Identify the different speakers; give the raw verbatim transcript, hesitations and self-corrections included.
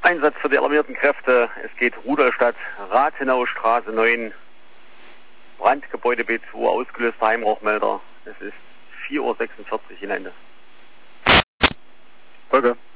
Speaker 1: Einsatz für die alarmierten Kräfte. Es geht Rudolstadt, Rathenau, Straße neun, Brandgebäude B zwei, ausgelöster Heimrauchmelder. Es ist vier Uhr sechsundvierzig in Ende.
Speaker 2: Folge.